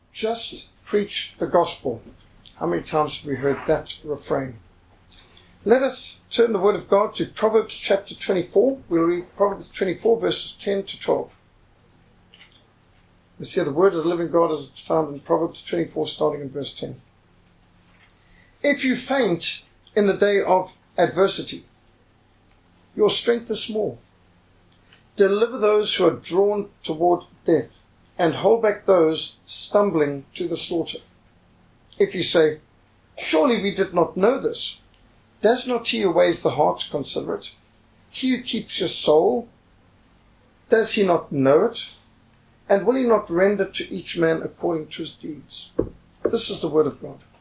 Just preach the gospel. How many times have we heard that refrain? Let us turn the word of God to Proverbs chapter 24. We'll read Proverbs 24 verses 10 to 12. Let's hear the word of the living God as it's found in Proverbs 24 starting in verse 10. If you faint in the day of adversity, your strength is small. Deliver those who are drawn toward death, and hold back those stumbling to the slaughter. If you say, surely we did not know this, does not he who weighs the heart consider it? He who keeps your soul, does he not know it? And will he not render to each man according to his deeds? This is the word of God.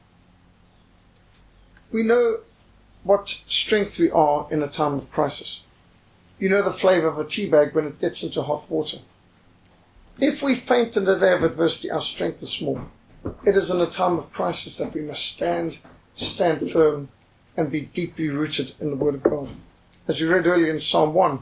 We know what strength we are in a time of crisis. You know the flavor of a tea bag when it gets into hot water. If we faint in the day of adversity, our strength is small. It is in a time of crisis that we must stand firm, and be deeply rooted in the word of God. As we read earlier in Psalm 1,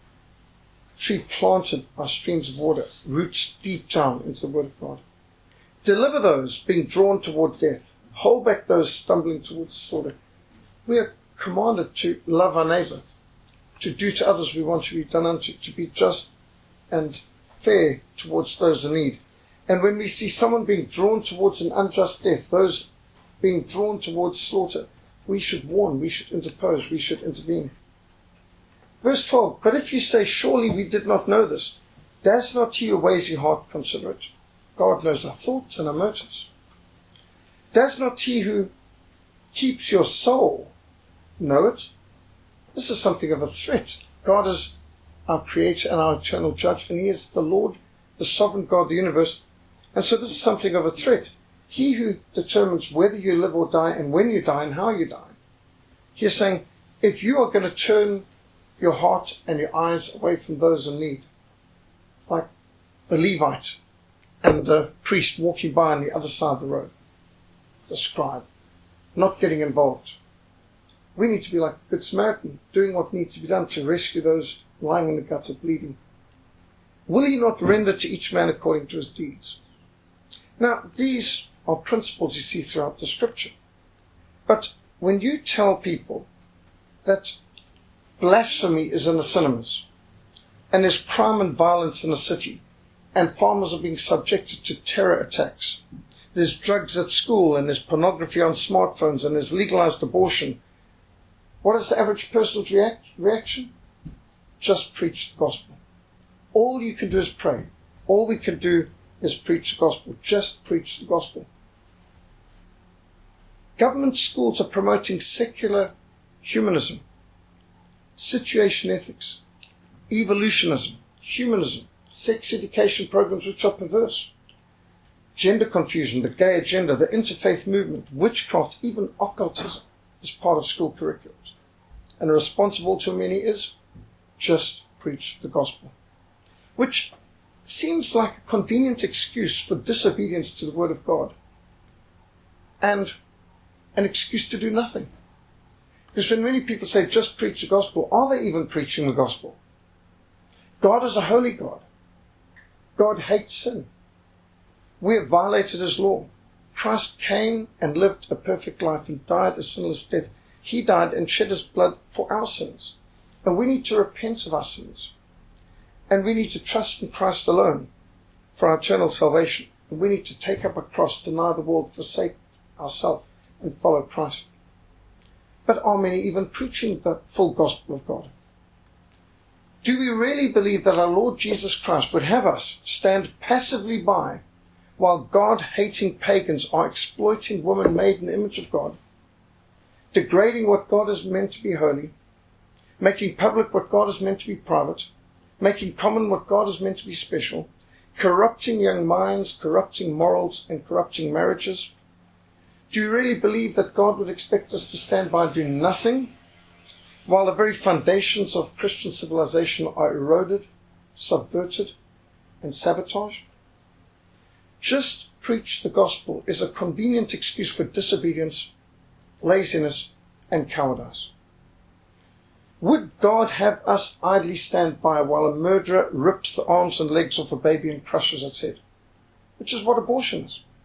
tree planted by streams of water, roots deep down into the word of God. Deliver those being drawn toward death. Hold back those stumbling towards slaughter. We are commanded to love our neighbor, to do to others we want to be done unto, to be just and fair towards those in need. And when we see someone being drawn towards an unjust death, those being drawn towards slaughter, we should warn, we should interpose, we should intervene. Verse 12, but if you say, surely we did not know this, does not he who weighs your heart consider it? God knows our thoughts and our motives. Does not he who keeps your soul know it? This is something of a threat. God is our creator and our eternal judge, and he is the Lord, the sovereign God of the universe. And so this is something of a threat. He who determines whether you live or die, and when you die, and how you die. He is saying, if you are going to turn your heart and your eyes away from those in need, like the Levite and the priest walking by on the other side of the road, the scribe, not getting involved. We need to be like the Good Samaritan, doing what needs to be done to rescue those lying in the gutter bleeding. Will he not render to each man according to his deeds? Now, these are principles you see throughout the scripture. But when you tell people that blasphemy is in the cinemas, and there's crime and violence in the city, and farmers are being subjected to terror attacks, there's drugs at school, and there's pornography on smartphones, and there's legalized abortion, what is the average person's reaction? Just preach the gospel. All you can do is pray. All we can do is preach the gospel. Just preach the gospel. Government schools are promoting secular humanism, situation ethics, evolutionism, humanism, sex education programs which are perverse, gender confusion, the gay agenda, the interfaith movement, witchcraft, even occultism is part of school curriculums. And the response of all too many is just preach the gospel, which seems like a convenient excuse for disobedience to the word of God and an excuse to do nothing. Because when many people say just preach the gospel, are they even preaching the gospel? God is a holy God. God hates sin. We have violated his law. Christ came and lived a perfect life and died a sinless death. He died and shed his blood for our sins. And we need to repent of our sins. And we need to trust in Christ alone for our eternal salvation. And we need to take up a cross, deny the world, forsake ourselves, and follow Christ. But are many even preaching the full gospel of God? Do we really believe that our Lord Jesus Christ would have us stand passively by while God-hating pagans are exploiting women made in the image of God, degrading what God is meant to be holy, making public what God is meant to be private, making common what God is meant to be special, corrupting young minds, corrupting morals, and corrupting marriages? Do you really believe that God would expect us to stand by and do nothing while the very foundations of Christian civilization are eroded, subverted, and sabotaged? Just preach the gospel is a convenient excuse for disobedience, laziness, and cowardice. Would God have us idly stand by while a murderer rips the arms and legs off a baby and crushes its head? Which is what abortion is.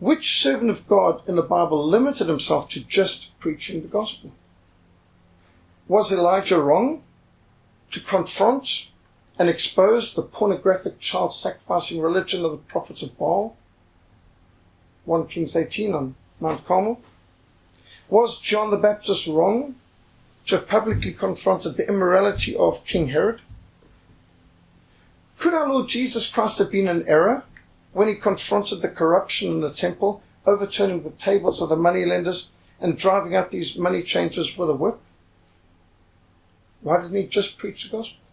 Which servant of God in the Bible limited himself to just preaching the gospel? Was Elijah wrong to confront and expose the pornographic child-sacrificing religion of the prophets of Baal? 1 Kings 18 on Mount Carmel. Was John the Baptist wrong to have publicly confronted the immorality of King Herod? Could our Lord Jesus Christ have been in error when he confronted the corruption in the temple, overturning the tables of the moneylenders and driving out these money changers with a whip? Why didn't he just preach the gospel?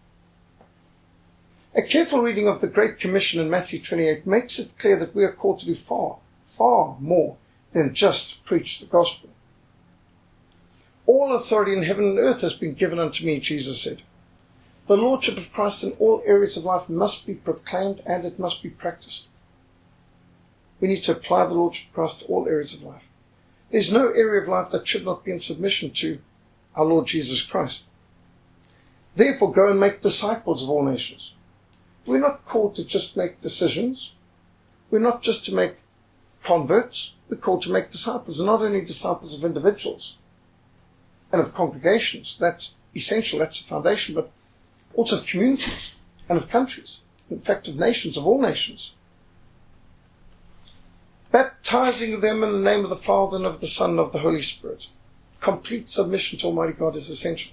A careful reading of the Great Commission in Matthew 28 makes it clear that we are called to do far, far more than just preach the gospel. All authority in heaven and earth has been given unto me, Jesus said. The Lordship of Christ in all areas of life must be proclaimed and it must be practiced. We need to apply the Lordship of Christ to all areas of life. There's no area of life that should not be in submission to our Lord Jesus Christ. Therefore, go and make disciples of all nations. We're not called to just make decisions. We're not just to make converts. We're called to make disciples, and not only disciples of individuals and of congregations. That's essential, that's the foundation, but also of communities and of countries, in fact of nations, of all nations. Baptizing them in the name of the Father and of the Son and of the Holy Spirit. Complete submission to Almighty God is essential.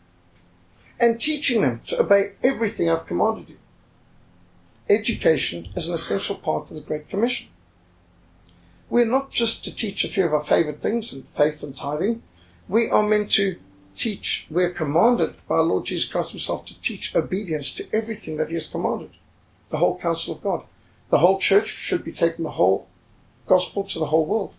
And teaching them to obey everything I've commanded you. Education is an essential part of the Great Commission. We're not just to teach a few of our favorite things, and faith and tithing. We are meant to teach, we're commanded by our Lord Jesus Christ himself to teach obedience to everything that he has commanded. The whole counsel of God. The whole church should be taking the whole gospel to the whole world.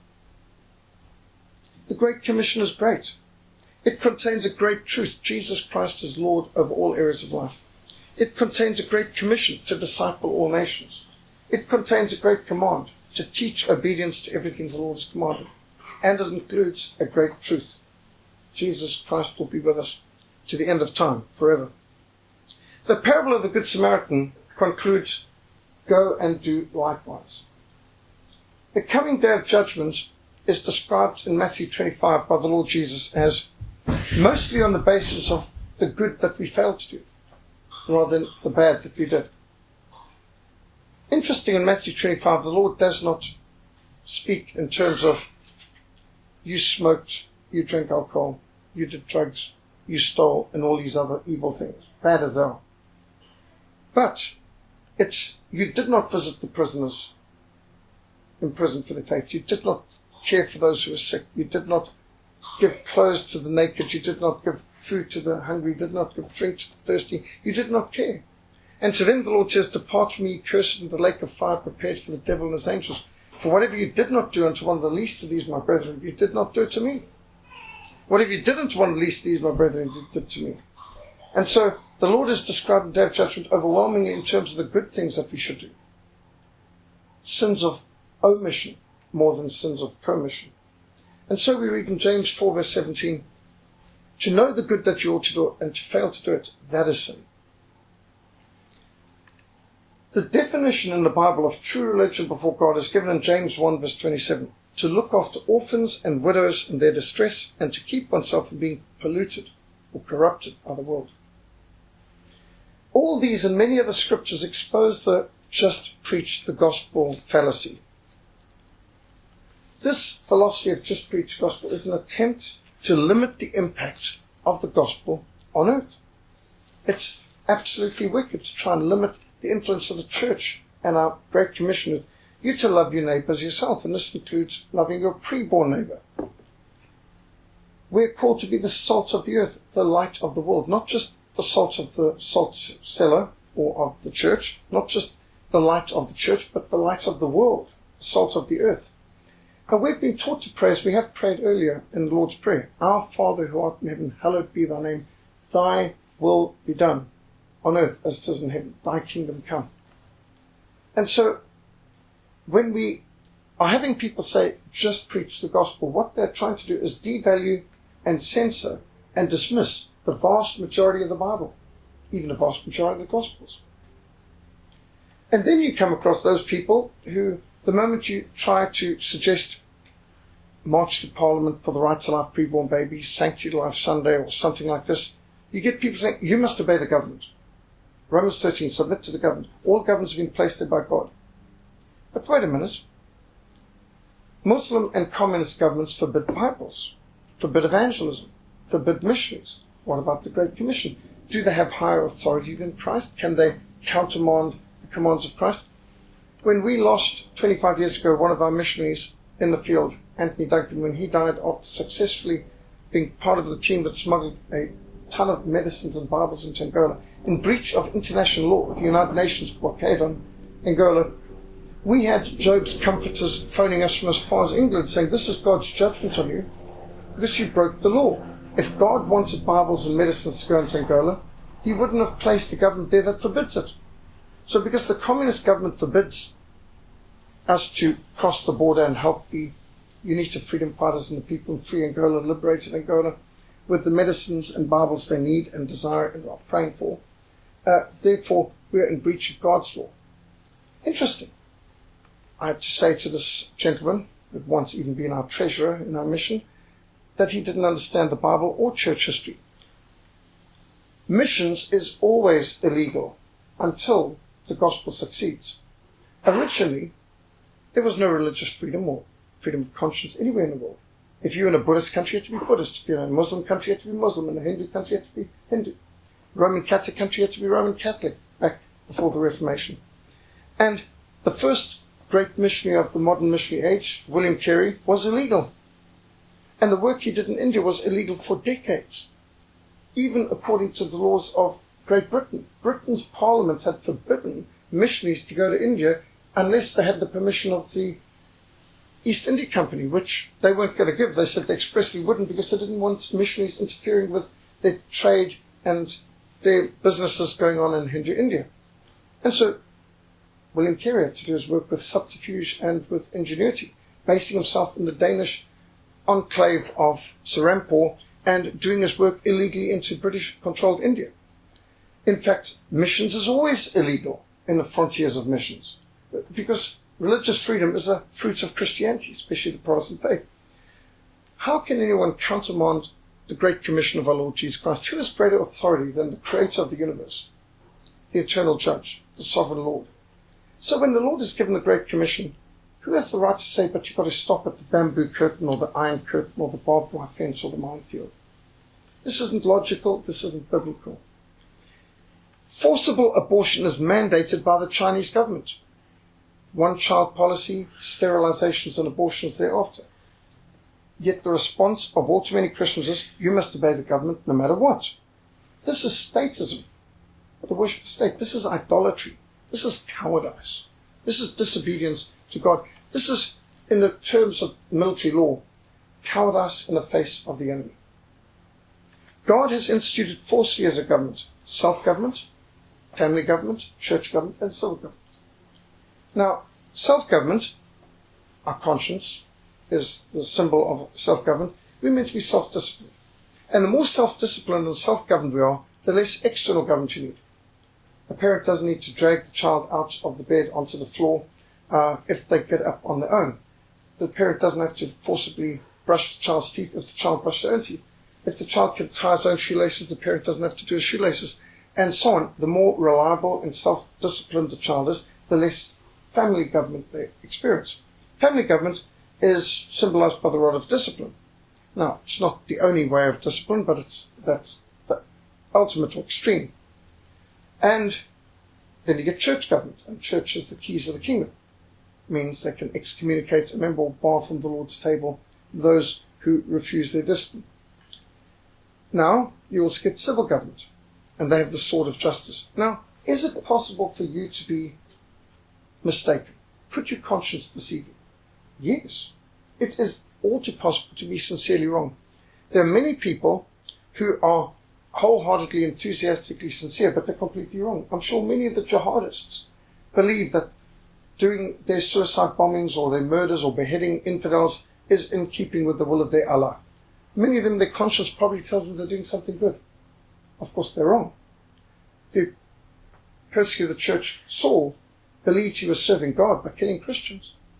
The Great Commission is great. It contains a great truth. Jesus Christ is Lord over all areas of life. It contains a great commission to disciple all nations. It contains a great command to teach obedience to everything the Lord has commanded. And it includes a great truth. Jesus Christ will be with us to the end of time, forever. The parable of the Good Samaritan concludes, go and do likewise. The coming day of judgment is described in Matthew 25 by the Lord Jesus as mostly on the basis of the good that we failed to do, rather than the bad that we did. Interesting, in Matthew 25, the Lord does not speak in terms of you smoked, you drank alcohol, you did drugs, you stole, and all these other evil things, bad as they are. But it's you did not visit the prisoners in prison for their faith. You did not care for those who were sick. You did not give clothes to the naked. You did not give food to the hungry. You did not give drink to the thirsty. You did not care. And to them the Lord says, depart from me, ye cursed, into the lake of fire prepared for the devil and his angels. For whatever you did not do unto one of the least of these, my brethren, you did not do it to me. Whatever you did unto one of the least of these, my brethren, you did to me. And so the Lord is describing the day of judgment overwhelmingly in terms of the good things that we should do. Sins of omission more than sins of commission. And so we read in James 4 verse 17, to know the good that you ought to do and to fail to do it, that is sin. The definition in the Bible of true religion before God is given in James 1 verse 27, to look after orphans and widows in their distress and to keep oneself from being polluted or corrupted by the world. All these and many other scriptures expose the just preach the gospel fallacy. This philosophy of just preach the gospel is an attempt to limit the impact of the gospel on earth. It's absolutely wicked to try and limit the influence of the church and our Great Commission of you to love your neighbour as yourself, and this includes loving your pre-born neighbour. We're called to be the salt of the earth, the light of the world, not just the salt of the salt cellar or of the church, not just the light of the church, but the light of the world, the salt of the earth. And we've been taught to pray, as we have prayed earlier in the Lord's Prayer, Our Father who art in heaven, hallowed be thy name, thy will be done on earth as it is in heaven, thy kingdom come. And so when we are having people say, just preach the gospel, what they're trying to do is devalue and censor and dismiss the vast majority of the Bible, even the vast majority of the Gospels. And then you come across those people who The moment you try to suggest March to Parliament for the right to life preborn babies, Sanctity to Life Sunday or something like this, you get people saying, you must obey the government. Romans 13, submit to the government. All governments have been placed there by God. But wait a minute. Muslim and communist governments forbid Bibles, forbid evangelism, forbid missionaries. What about the Great Commission? Do they have higher authority than Christ? Can they countermand the commands of Christ? When we lost 25 years ago one of our missionaries in the field, Anthony Duncan, when he died after successfully being part of the team that smuggled a ton of medicines and Bibles into Angola, in breach of international law, the United Nations blockade on Angola, we had Job's comforters phoning us from as far as England saying, this is God's judgment on you because you broke the law. If God wanted Bibles and medicines to go into Angola, he wouldn't have placed a government there that forbids it. So because the communist government forbids us to cross the border and help the UNITA freedom fighters and the people in free Angola, liberated Angola, with the medicines and Bibles they need and desire and are praying for, therefore we are in breach of God's law. Interesting. I have to say to this gentleman, who had once even been our treasurer in our mission, that he didn't understand the Bible or church history. Missions is always illegal until the gospel succeeds. Originally, there was no religious freedom or freedom of conscience anywhere in the world. If you were in a Buddhist country, you had to be Buddhist. If you were in a Muslim country, you had to be Muslim. In a Hindu country, you had to be Hindu. Roman Catholic country, you had to be Roman Catholic, back before the Reformation. And the first great missionary of the modern missionary age, William Carey, was illegal. And the work he did in India was illegal for decades, even according to the laws of Great Britain. Britain's parliament had forbidden missionaries to go to India unless they had the permission of the East India Company, which they weren't going to give. They said they expressly wouldn't because they didn't want missionaries interfering with their trade and their businesses going on in Hindu India. And so William Carey had to do his work with subterfuge and with ingenuity, basing himself in the Danish enclave of Serampore and doing his work illegally into British-controlled India. In fact, missions is always illegal in the frontiers of missions because religious freedom is a fruit of Christianity, especially the Protestant faith. How can anyone countermand the Great Commission of our Lord Jesus Christ? Who has greater authority than the Creator of the universe, the eternal Judge, the Sovereign Lord? So when the Lord is given the Great Commission, who has the right to say, but you've got to stop at the bamboo curtain or the iron curtain or the barbed wire fence or the minefield? This isn't logical. This isn't biblical. Forcible abortion is mandated by the Chinese government. One-child policy, sterilizations and abortions thereafter. Yet the response of all too many Christians is, you must obey the government no matter what. This is statism. The worship of the state. This is idolatry. This is cowardice. This is disobedience to God. This is, in the terms of military law, cowardice in the face of the enemy. God has instituted 4 spheres of government: self-government, family government, church government, and civil government. Now, self-government, our conscience, is the symbol of self-government. We're meant to be self-disciplined. And the more self-disciplined and self-governed we are, the less external government you need. A parent doesn't need to drag the child out of the bed onto the floor if they get up on their own. The parent doesn't have to forcibly brush the child's teeth if the child brushes their own teeth. If the child can tie his own shoelaces, the parent doesn't have to do his shoelaces, and so on. The more reliable and self-disciplined the child is, the less family government they experience. Family government is symbolized by the rod of discipline. Now, it's not the only way of discipline, but that's the ultimate extreme. And then you get church government, and church is the keys of the kingdom. It means they can excommunicate a member or bar from the Lord's table those who refuse their discipline. Now, you also get civil government, and they have the sword of justice. Now, is it possible for you to be mistaken? Could your conscience deceive you? Yes. It is all too possible to be sincerely wrong. There are many people who are wholeheartedly, enthusiastically sincere, but they're completely wrong. I'm sure many of the jihadists believe that doing their suicide bombings or their murders or beheading infidels is in keeping with the will of their Allah. Many of them, their conscience probably tells them they're doing something good. Of course, they're wrong. The persecutor of the church, Saul, believed he was serving God by killing Christians.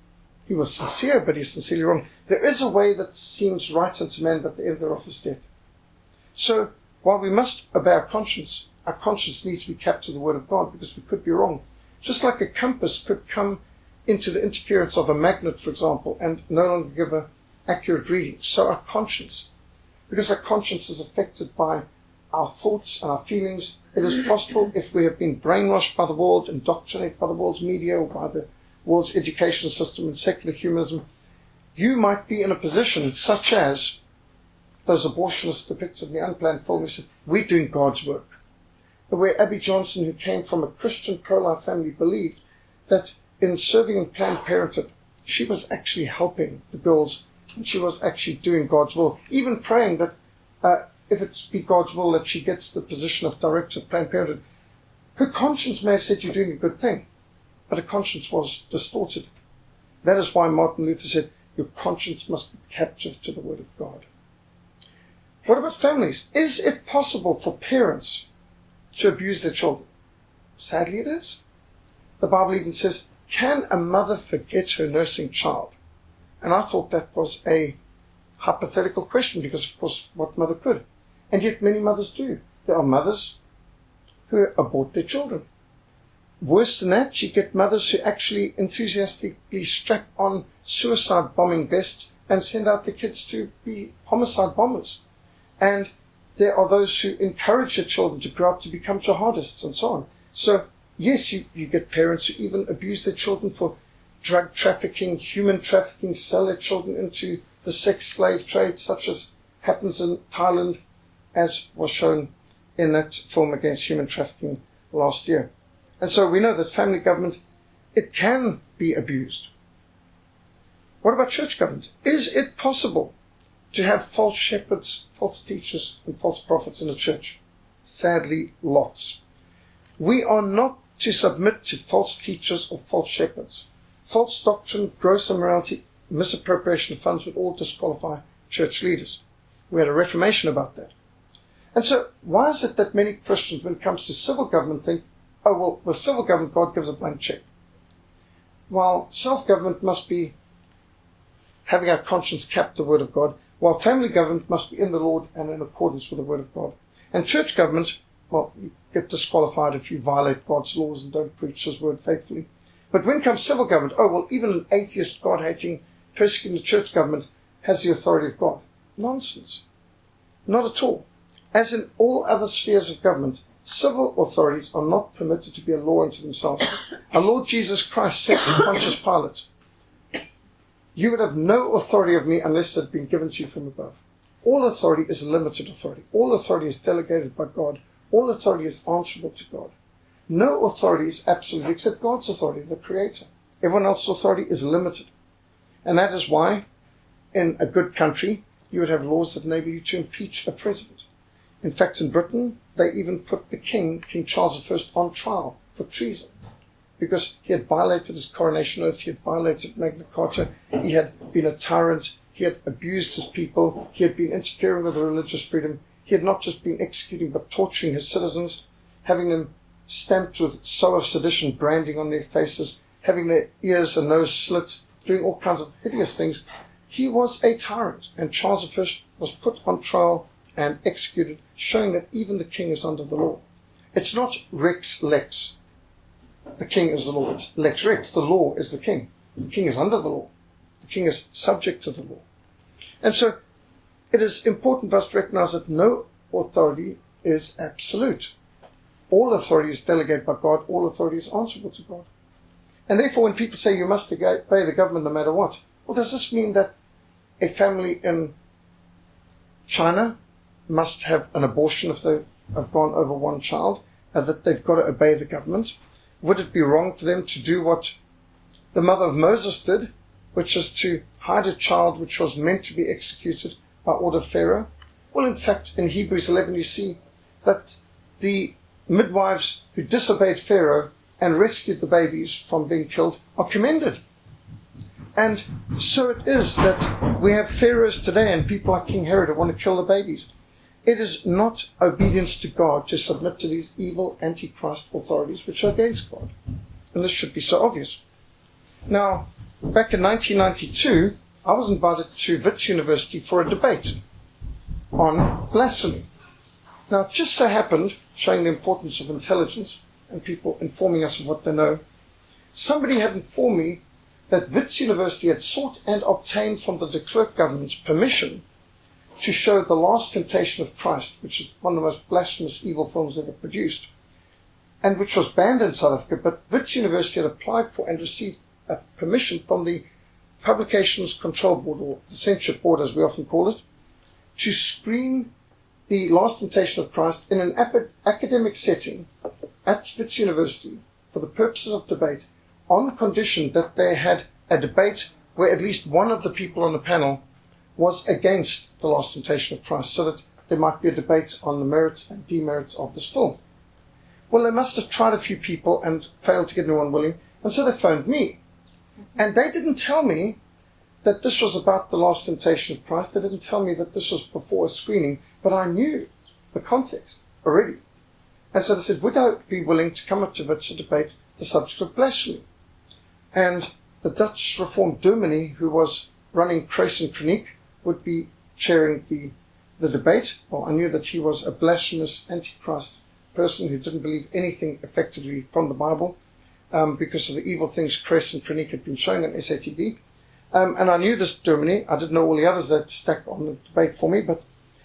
He was sincere, but he's sincerely wrong. There is a way that seems right unto man, but the end thereof is death. So, while we must obey our conscience needs to be kept to the Word of God, because we could be wrong. Just like a compass could come into the interference of a magnet, for example, and no longer give an accurate reading. So our conscience, because our conscience is affected by our thoughts and our feelings, it is possible, if we have been brainwashed by the world, indoctrinated by the world's media, or by the world's education system and secular humanism, you might be in a position such as those abortionists depicted in the Unplanned film who said, we're doing God's work. Where Abby Johnson, who came from a Christian pro-life family, believed that in serving in Planned Parenthood, she was actually helping the girls, and she was actually doing God's will, even praying that if it be God's will that she gets the position of director of Planned Parenthood. Her conscience may have said you're doing a good thing, but her conscience was distorted. That is why Martin Luther said, your conscience must be captive to the Word of God. What about families? Is it possible for parents to abuse their children? Sadly, it is. The Bible even says, can a mother forget her nursing child? And I thought that was a hypothetical question, because, of course, what mother could? And yet many mothers do. There are mothers who abort their children. Worse than that, you get mothers who actually enthusiastically strap on suicide bombing vests and send out their kids to be homicide bombers. And there are those who encourage their children to grow up to become jihadists and so on. So, yes, you get parents who even abuse their children for drug trafficking, human trafficking, sell their children into the sex slave trade, such as happens in Thailand, as was shown in that film against human trafficking last year. And so we know that family government, it can be abused. What about church government? Is it possible to have false shepherds, false teachers, and false prophets in the church? Sadly, lots. We are not to submit to false teachers or false shepherds. False doctrine, gross immorality, misappropriation of funds would all disqualify church leaders. We had a reformation about that. And so, why is it that many Christians, when it comes to civil government, think, oh, well, with civil government, God gives a blank check? While self-government must be having our conscience kept the Word of God, while family government must be in the Lord and in accordance with the Word of God. And church government, well, you get disqualified if you violate God's laws and don't preach His Word faithfully. But when it comes to civil government, oh, well, even an atheist, God-hating, persecuting church government has the authority of God. Nonsense. Not at all. As in all other spheres of government, civil authorities are not permitted to be a law unto themselves. Our Lord Jesus Christ said to Pontius Pilate, you would have no authority of me unless it had been given to you from above. All authority is limited authority. All authority is delegated by God. All authority is answerable to God. No authority is absolute except God's authority, the Creator. Everyone else's authority is limited. And that is why, in a good country, you would have laws that enable you to impeach a president. In fact, in Britain, they even put the King Charles I, on trial for treason, because he had violated his coronation oath, he had violated Magna Carta, he had been a tyrant, he had abused his people, he had been interfering with religious freedom, he had not just been executing but torturing his citizens, having them stamped with sow of sedition branding on their faces, having their ears and nose slit, doing all kinds of hideous things. He was a tyrant, and Charles I was put on trial and executed, showing that even the king is under the law. It's not Rex Lex. The king is the law. It's Lex Rex. The law is the king. The king is under the law. The king is subject to the law. And so it is important for us to recognize that no authority is absolute. All authority is delegated by God. All authority is answerable to God. And therefore, when people say you must obey the government no matter what, well, does this mean that a family in China must have an abortion if they have gone over one child, that they've got to obey the government? Would it be wrong for them to do what the mother of Moses did, which is to hide a child which was meant to be executed by order of Pharaoh? Well, in fact, in Hebrews 11 you see that the midwives who disobeyed Pharaoh and rescued the babies from being killed are commended. And so it is that we have pharaohs today and people like King Herod who want to kill the babies. It is not obedience to God to submit to these evil antichrist authorities which are against God. And this should be so obvious. Now, back in 1992, I was invited to Wits University for a debate on blasphemy. Now, it just so happened, showing the importance of intelligence and people informing us of what they know, somebody had informed me that Wits University had sought and obtained from the de Klerk government permission to show The Last Temptation of Christ, which is one of the most blasphemous evil films ever produced, and which was banned in South Africa, but Wits University had applied for and received a permission from the Publications Control Board, or the Censorship Board as we often call it, to screen The Last Temptation of Christ in an academic setting at Wits University for the purposes of debate, on condition that they had a debate where at least one of the people on the panel was against The Last Temptation of Christ, so that there might be a debate on the merits and demerits of this film. Well, they must have tried a few people and failed to get anyone willing, and so they phoned me. And they didn't tell me that this was about The Last Temptation of Christ. They didn't tell me that this was before a screening, but I knew the context already. And so they said, would I be willing to come up to Wits to debate the subject of blasphemy? And the Dutch Reformed Dominee, who was running Kruis en Kroniek, would be chairing the debate. Well, I knew that he was a blasphemous antichrist person who didn't believe anything effectively from the Bible, because of the evil things Kruis en Kroniek had been showing on SATV. And I knew this Dominee. I didn't know all the others that stacked on the debate for me, but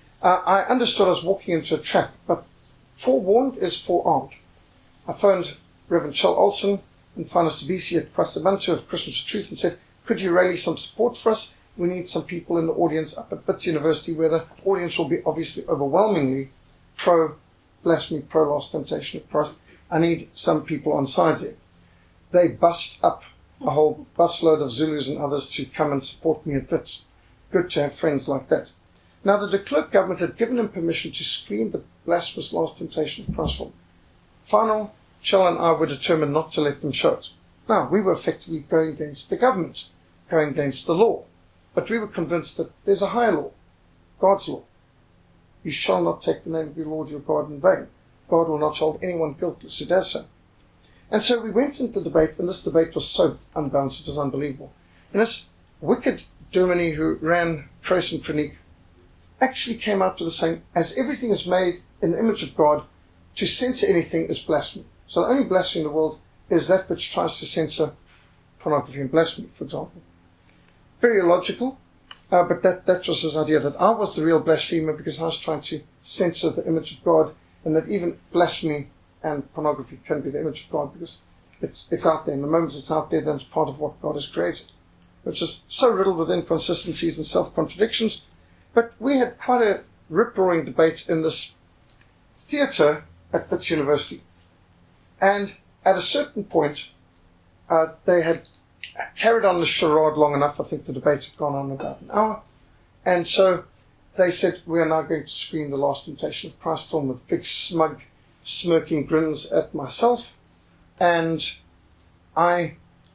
I understood I was walking into a trap. But forewarned is forearmed. I phoned Reverend Chell Olson and Finus BC at Kwasibantu of Christians for Truth and said, could you rally some support for us? We need some people in the audience up at Wits University, where the audience will be obviously overwhelmingly pro-blasphemy, pro-Last Temptation of Christ. I need some people on sides there. They bust up a whole busload of Zulus and others to come and support me at Wits. Good to have friends like that. Now, the de Klerk government had given him permission to screen the blasphemous Last Temptation of Christ film. Final, Chell and I were determined not to let them show it. Now, we were effectively going against the government, going against the law. But we were convinced that there's a higher law, God's law. You shall not take the name of your Lord your God in vain. God will not hold anyone guiltless who does so. And so we went into the debate, and this debate was so unbalanced, it was unbelievable. And this wicked Dominee who ran Kruis en Kroniek actually came out with the saying, as everything is made in the image of God, to censor anything is blasphemy. So the only blasphemy in the world is that which tries to censor pornography and blasphemy, for example. Very illogical, but that was his idea, that I was the real blasphemer because I was trying to censor the image of God, and that even blasphemy and pornography can be the image of God because it's out there. And the moment it's out there, then it's part of what God has created, which is so riddled with inconsistencies and self-contradictions. But we had quite a rip-roaring debate in this theatre at Wits University. And at a certain point, they had carried on the charade long enough. I think the debate had gone on about an hour. And so they said, we are now going to screen The Last Temptation of Christ film with big, smug, smirking grins at myself. And I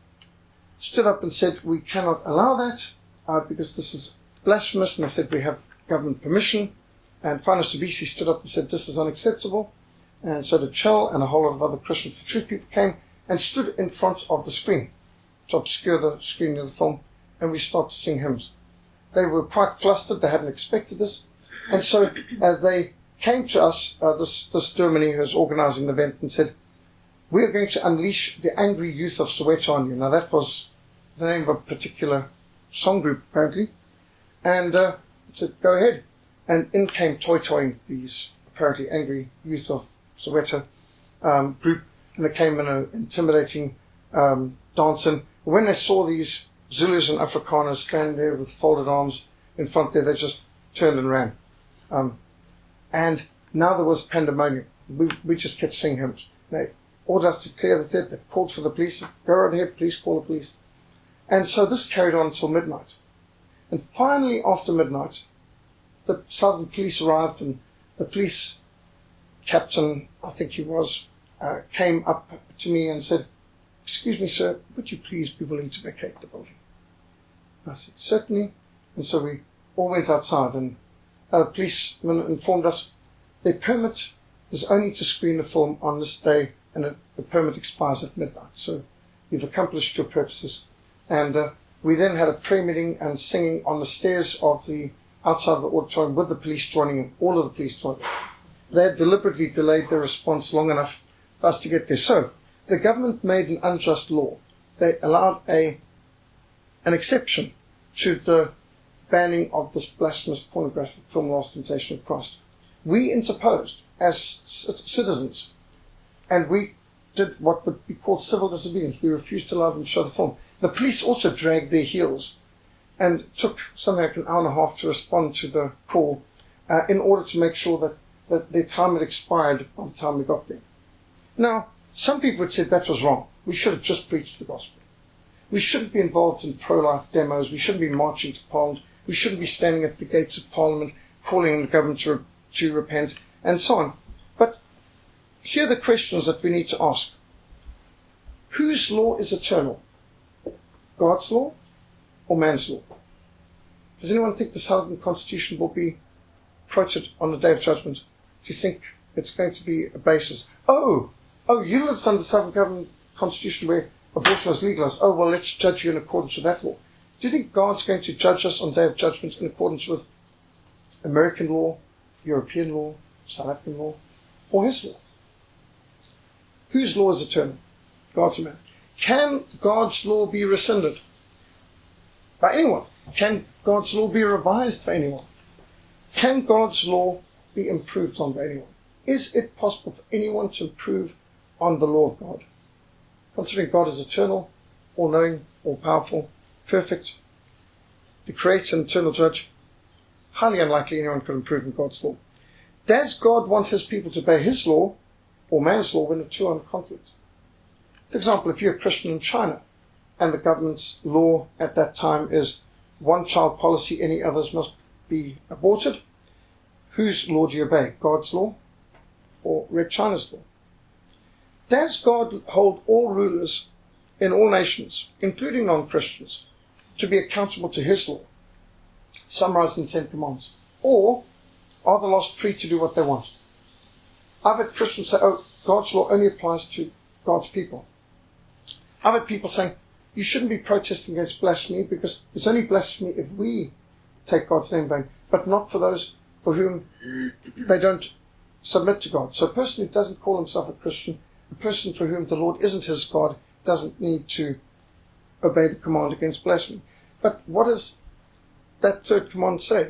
stood up and said, we cannot allow that because this is blasphemous. And I said, we have government permission. And Finus Abisi stood up and said, this is unacceptable. And so did Chell, and a whole lot of other Christians for Truth people came and stood in front of the screen to obscure the screening of the film, and we started to sing hymns. They were quite flustered. They hadn't expected this. And so they came to us, this Dominee who was organizing the event, and said, we are going to unleash the angry youth of Soweto on you. Now, that was the name of a particular song group, apparently. And I said, go ahead. And in came Toy Toy, these apparently angry youth of Soweto group, and they came in an intimidating dancing. When they saw these Zulus and Afrikaners standing there with folded arms in front there, they just turned and ran. And now there was pandemonium. We just kept singing hymns. They ordered us to clear the theatre. They called for the police. Go right ahead, please call the police. And so this carried on until midnight. And finally, after midnight, the Southern Police arrived, and the police captain, I think he was, came up to me and said, excuse me, sir, would you please be willing to vacate the building? I said, certainly. And so we all went outside, and a policeman informed us their permit is only to screen the film on this day, and the permit expires at midnight. So you've accomplished your purposes. And we then had a prayer meeting and singing on the stairs of the outside of the auditorium with the police joining in, all of the police joining in. They had deliberately delayed their response long enough for us to get there. So the government made an unjust law. They allowed an exception to the banning of this blasphemous pornographic film, Last Temptation of Christ. We interposed as citizens, and we did what would be called civil disobedience. We refused to allow them to show the film. The police also dragged their heels and took something like an hour and a half to respond to the call in order to make sure that their time had expired by the time we got there. Now, some people had said that was wrong. We should have just preached the gospel. We shouldn't be involved in pro-life demos. We shouldn't be marching to Parliament. We shouldn't be standing at the gates of Parliament calling on the government to repent, and so on. But here are the questions that we need to ask. Whose law is eternal? God's law or man's law? Does anyone think the Southern Constitution will be quoted on the Day of Judgment? Do you think it's going to be a basis? Oh, you lived under the Southern Government Constitution where abortion was legalized. Oh, well, let's judge you in accordance with that law. Do you think God's going to judge us on the Day of Judgment in accordance with American law, European law, South African law, or his law? Whose law is eternal? God's or man's? Can God's law be rescinded by anyone? Can God's law be revised by anyone? Can God's law be improved on by anyone? Is it possible for anyone to improve on the law of God? Considering God is eternal, all-knowing, all-powerful, perfect, the creator and eternal judge, highly unlikely anyone could improve in God's law. Does God want his people to obey his law or man's law when the two are in conflict? For example, if you're a Christian in China and the government's law at that time is one-child policy, any others must be aborted, whose law do you obey? God's law or Red China's law? Does God hold all rulers in all nations, including non-Christians, to be accountable to his law, summarized in the Ten Commandments? Or are the lost free to do what they want? I've had Christians say, God's law only applies to God's people. I've had people saying, you shouldn't be protesting against blasphemy because it's only blasphemy if we take God's name in vain, but not for those for whom they don't submit to God. So a person who doesn't call himself a Christian, a person for whom the Lord isn't his God, doesn't need to obey the command against blasphemy. But what does that third command say?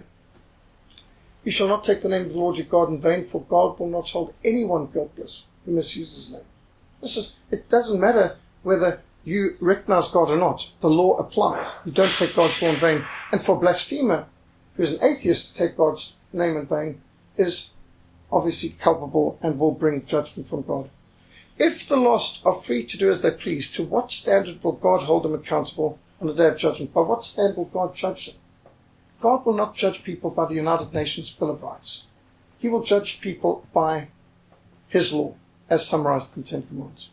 You shall not take the name of the Lord your God in vain, for God will not hold anyone guiltless who misuses his name. It doesn't matter whether you recognize God or not. The law applies. You don't take God's law in vain. And for a blasphemer who is an atheist to take God's name in vain is obviously culpable and will bring judgment from God. If the lost are free to do as they please, to what standard will God hold them accountable on the Day of Judgment? By what standard will God judge them? God will not judge people by the United Nations Bill of Rights. He will judge people by his law, as summarized in the Ten Commandments.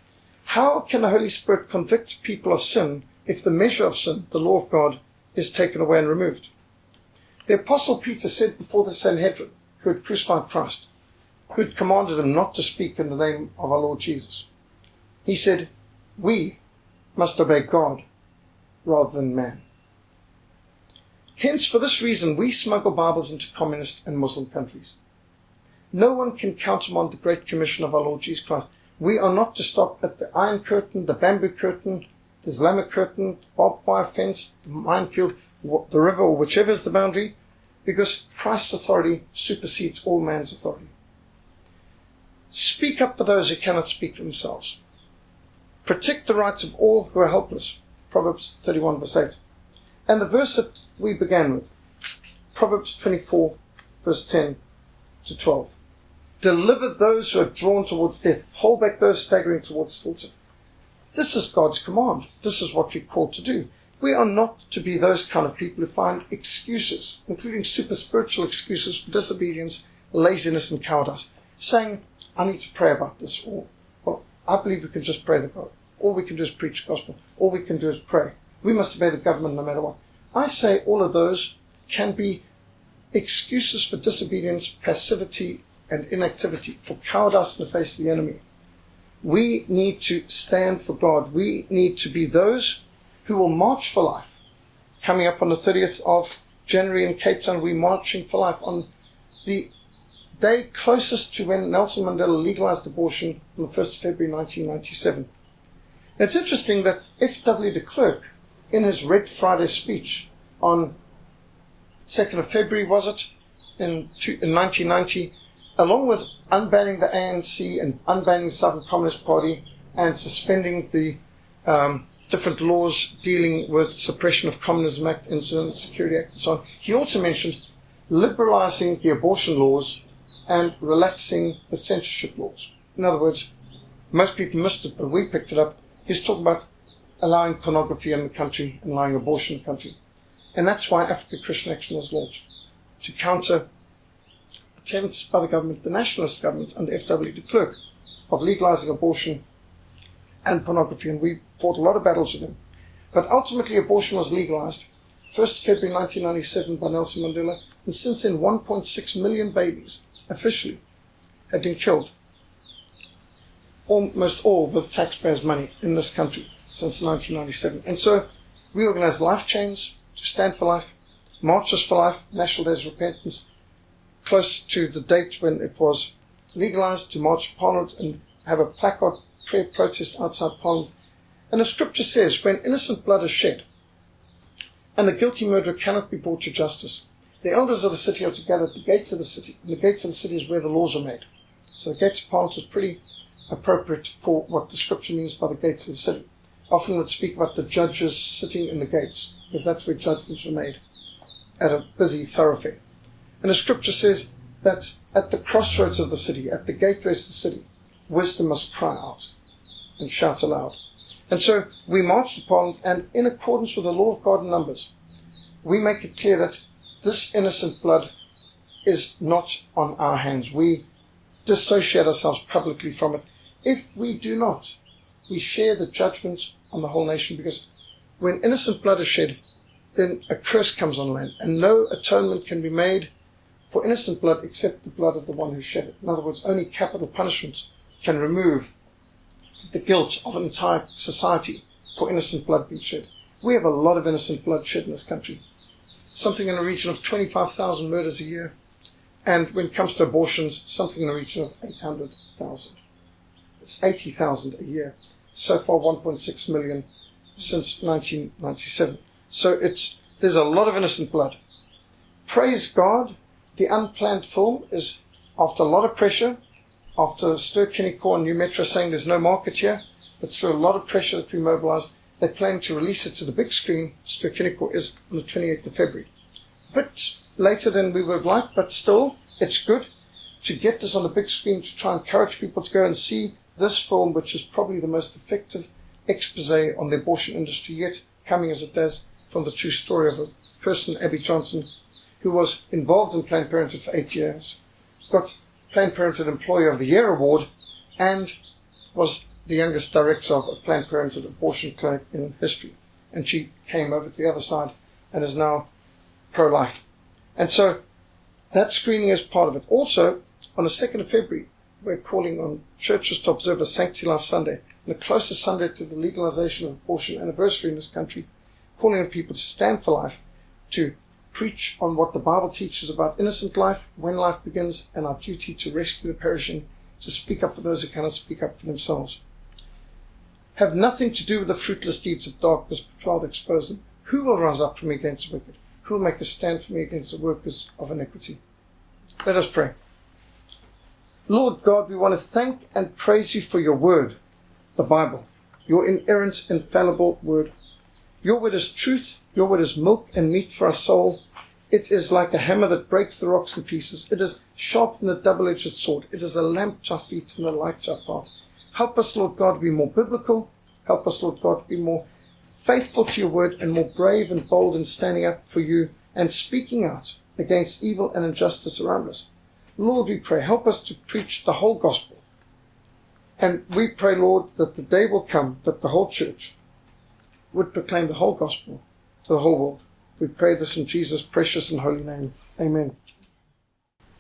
How can the Holy Spirit convict people of sin if the measure of sin, the law of God, is taken away and removed? The Apostle Peter said before the Sanhedrin, who had crucified Christ, who had commanded him not to speak in the name of our Lord Jesus, he said, we must obey God rather than man. Hence, for this reason, we smuggle Bibles into communist and Muslim countries. No one can countermand the Great Commission of our Lord Jesus Christ. We are not to stop at the Iron Curtain, the Bamboo Curtain, the Islamic Curtain, the barbed wire fence, the minefield, the river, or whichever is the boundary, because Christ's authority supersedes all man's authority. Speak up for those who cannot speak for themselves. Protect the rights of all who are helpless. Proverbs 31 verse 8. And the verse that we began with, Proverbs 24 verse 10 to 12. Deliver those who are drawn towards death. Hold back those staggering towards slaughter. This is God's command. This is what we're called to do. We are not to be those kind of people who find excuses, including super spiritual excuses for disobedience, laziness and cowardice, saying, I need to pray about this, or, well, I believe we can just pray the God. All we can do is preach the gospel. All we can do is pray. We must obey the government no matter what. I say all of those can be excuses for disobedience, passivity, and inactivity, for cowardice in the face of the enemy. We need to stand for God. We need to be those who will march for life. Coming up on the 30th of January in Cape Town, we're marching for life on the day closest to when Nelson Mandela legalized abortion on the 1st of February 1997. Now, it's interesting that F.W. de Klerk, in his Red Friday speech on 2nd of February, was it, in 1990, along with unbanning the ANC and unbanning the Southern Communist Party and suspending the different laws dealing with suppression of Communism Act, Internal Security Act, and so on, he also mentioned liberalizing the abortion laws and relaxing the censorship laws. In other words, most people missed it, but we picked it up. He's talking about allowing pornography in the country and allowing abortion in the country. And that's why Africa Christian Action was launched, to counter attempts by the government, the nationalist government under F.W. de Klerk, of legalizing abortion and pornography, and we fought a lot of battles with them. But ultimately abortion was legalized 1st February 1997 by Nelson Mandela, and since then 1.6 million babies officially had been killed, almost all with taxpayers' money in this country since 1997. And so we organized life chains to stand for life, marches for life, National Days of Repentance, close to the date when it was legalized, to march to Parliament and have a placard prayer protest outside Parliament. And the scripture says, when innocent blood is shed and the guilty murderer cannot be brought to justice, the elders of the city are to gather at the gates of the city, and the gates of the city is where the laws are made. So the gates of Parliament is pretty appropriate for what the scripture means by the gates of the city. Often would speak about the judges sitting in the gates, because that's where judgments were made, at a busy thoroughfare. And the scripture says that at the crossroads of the city, at the gateways of the city, wisdom must cry out and shout aloud. And so we march to Parliament, and in accordance with the law of God and numbers, we make it clear that this innocent blood is not on our hands. We dissociate ourselves publicly from it. If we do not, we share the judgment on the whole nation, because when innocent blood is shed, then a curse comes on land, and no atonement can be made for innocent blood except the blood of the one who shed it. In other words, only capital punishment can remove the guilt of an entire society for innocent blood being shed. We have a lot of innocent blood shed in this country, something in the region of 25,000 murders a year, and when it comes to abortions, something in the region of 800,000. It's 80,000 a year. So far, 1.6 million since 1997. So there's a lot of innocent blood. Praise God, the Unplanned film is, after a lot of pressure, after Ster Kinekor and New Metro saying there's no market here, but through a lot of pressure that we mobilized, they plan to release it to the big screen. Ster Kinekor is on the 28th of February. A bit later than we would have liked, but still, it's good to get this on the big screen, to try and encourage people to go and see this film, which is probably the most effective expose on the abortion industry yet, coming as it does from the true story of a person, Abby Johnson, who was involved in Planned Parenthood for 8 years, got Planned Parenthood Employee of the Year award, and was the youngest director of a Planned Parenthood abortion clinic in history. And she came over to the other side and is now pro-life. And so that screening is part of it. Also, on the 2nd of February, we're calling on churches to observe a Sanctity Life Sunday, the closest Sunday to the legalization of abortion anniversary in this country, calling on people to stand for life, to preach on what the Bible teaches about innocent life, when life begins, and our duty to rescue the perishing, to speak up for those who cannot speak up for themselves. Have nothing to do with the fruitless deeds of darkness, but rather expose them. Who will rise up for me against the wicked? Who will make a stand for me against the workers of iniquity? Let us pray. Lord God, we want to thank and praise you for your word, the Bible, your inerrant, infallible word. Your word is truth. Your word is milk and meat for our soul. It is like a hammer that breaks the rocks in pieces. It is sharper than a double-edged sword. It is a lamp to our feet and a light to our path. Help us, Lord God, to be more biblical. Help us, Lord God, to be more faithful to your word and more brave and bold in standing up for you and speaking out against evil and injustice around us. Lord, we pray, help us to preach the whole gospel. And we pray, Lord, that the day will come that the whole church would proclaim the whole gospel to the whole world. We pray this in Jesus' precious and holy name. Amen.